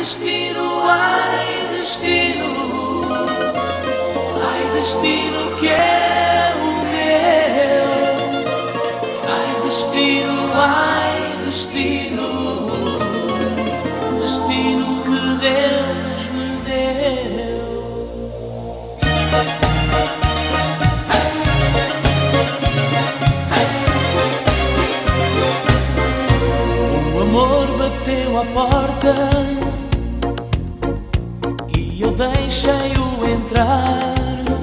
destino, ai destino, ai destino que é o meu. Ai destino, destino que Deus me deu. O amor bateu à porta e eu deixei-o entrar.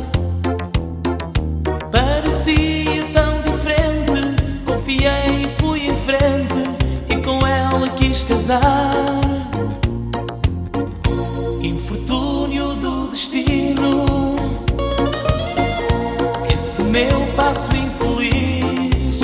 Parecia tão diferente, confiei e fui em frente e com ela quis casar. Infortúnio do destino, esse meu passo infeliz.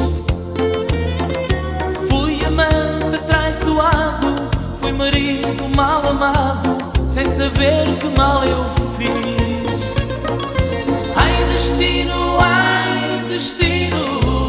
Fui amante atraiçoado, fui marido mal amado, sem saber que mal eu fiz. Ai destino,